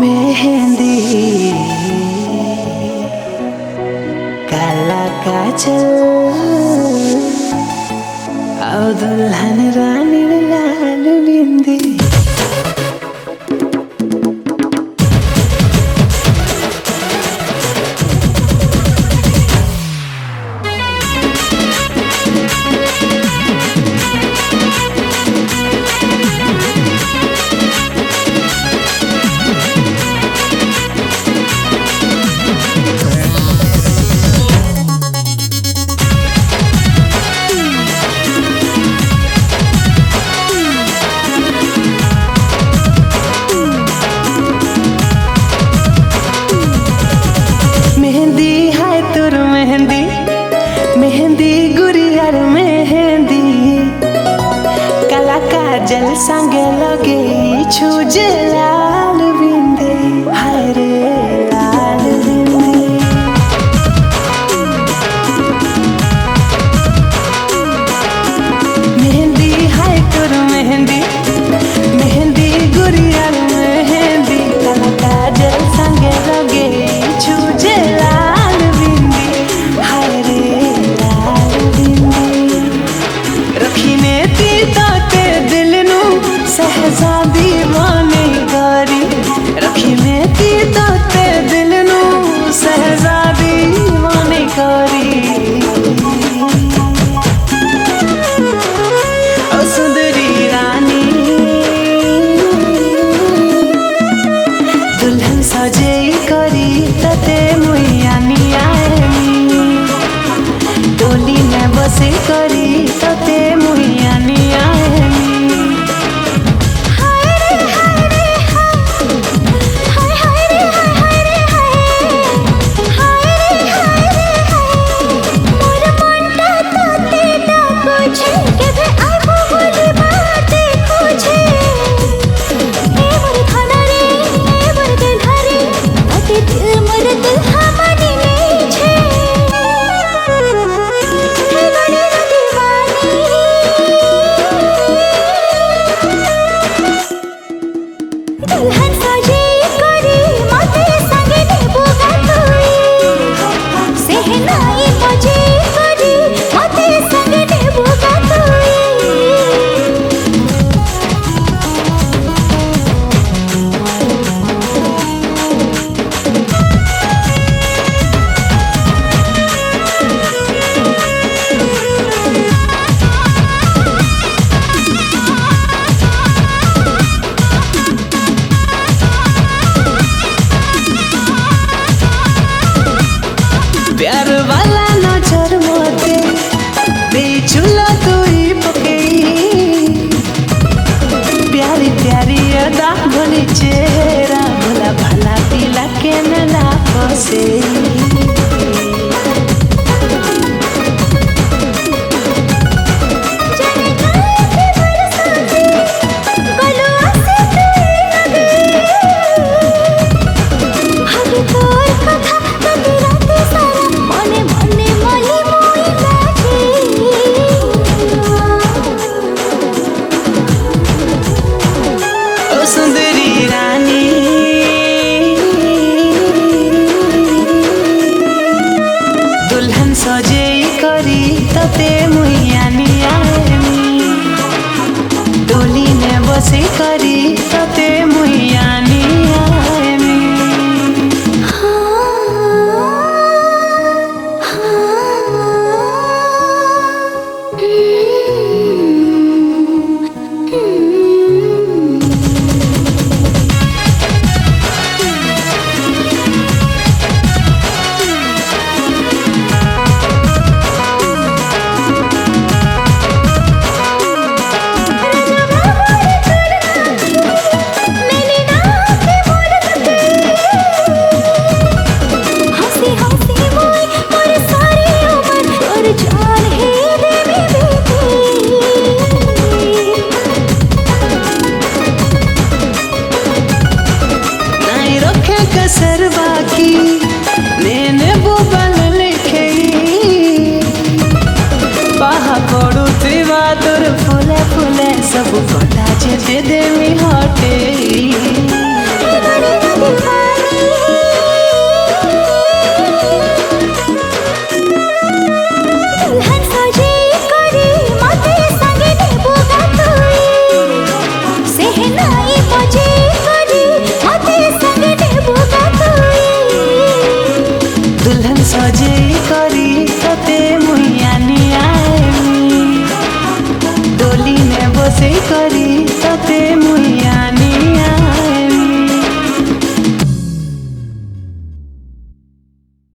मेहंदी काला काजल आओ दुल्हन रानी लाल बिंदी। मेहंदी गुरियार मेहंदी काला काजल संगे लगे छूजे लाल बिंदी। हाय रे लाल बिंदी। मेहंदी हाय तोर मेहंदी मेहंदी गुरियार मेहंदी काला काजल संगे लगे छूजे लाल बिंदी। हाय रे सहजादी माने गारी रखी में ती तोते दिल नू सहजादी माने गारी। ओ सुंदरी रानी दुल्हन सजे करी तते मुयानी आएनी टोली में बसे करी तते मुयानी आएनी। प्यार वाला नजर मोते बेचुला तुई पकई प्यारी प्यारी अदा भली चेहरा भला भला दिला के नला फसे। सुंदरी रानी दुल्हन सजे करी तते मुयानी आएनी टोली में बसे करी तते मुयानी आएनी। कसरवा की मैंने वो बल लिखे पाहा पड़ुथिबा तोर फुले फुले सब कटा जे दे देमी हटे। बसै करी ताते मुई